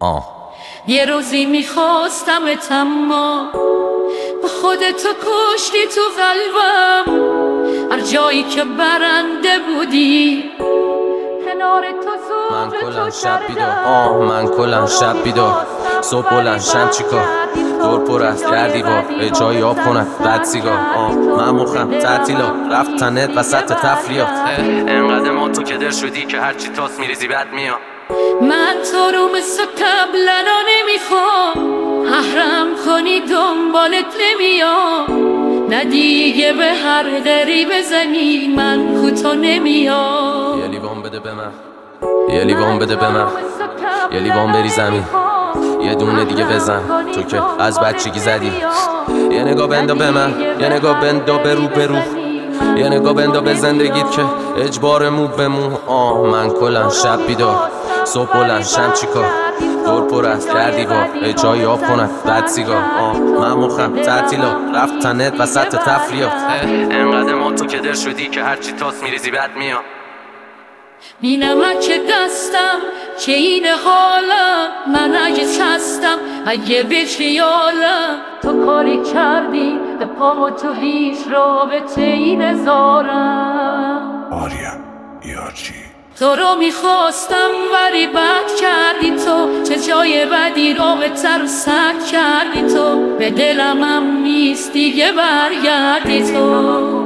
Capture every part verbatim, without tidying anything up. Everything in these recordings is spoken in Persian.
آه یه روزی میخواستمت اما با خودتو کشتی تو قلبم. هر جایی که برنده بودی کنار تو من زوج کلن تو شب بیدار، کردم. آه من کلن شب بیدار، صبح بلند شم چیکار، دور پر از کردی با به جای آب کنن بد سیگار. آه من مخم تعطیلات رفتنت وسط تفریات، انقدر ما تو کدر شدی که هرچی تاس میریزی بد میاد. من تو رو مثل قبلا نمیخوام، احرم کنی دنبالت نمیام. نه دیگه به هر دری بزنی من کوتاه نمیام. یه لیوان بده به من، یه لیوان بده به من، یه لیوان بری زمین، یه دونه دیگه بزن تو که از بچگی زدی. یه نگاه بندا به من، یه نگاه بندا به رو به رو، یه نگاه بندا به زندگیت که اجبار مو به مو. آه من کلن شب بیدار، صبح بلند شم چیکار، دور پر از کردی با به جای آب کنن بد سیگار. آه من مخم تعطیلات رفتنت وسط تفریات، انقدر ما تو کدر شدی که هرچی تاس میریزی بد میاد. بی نمک دستم که این حالم، من اگه هستم اگه به خیالم. تو کاری کردی به پامو تو هیچ رابطه ای نذارم. آریا یارچی تو رو میخواستم ولی بد کردی تو، چه جای بدی رابطه رو سد کردی تو. به دلم هم نیست دیگه برگردی تو.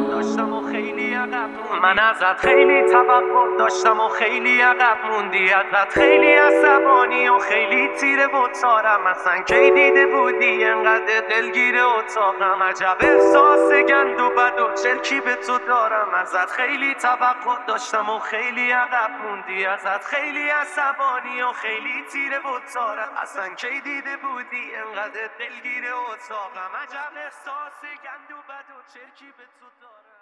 من ازت خیلی توقع داشتم و خیلی عقب موندی، ازت خیلی عصبانی و خیلی تیره و تارم. اصلا کی دیده بودی انقدر دلگیر اتاقم؟ عجب احساس گند و بد و چرکی به تو دارم. ازت خیلی توقع داشتم و خیلی عقب موندی، ازت خیلی عصبانی و خیلی تیره و تارم. اصلا کی دیده بودی انقدر دلگیر اتاقم؟ عجب احساس گند و بد و چرکی به تو دارم.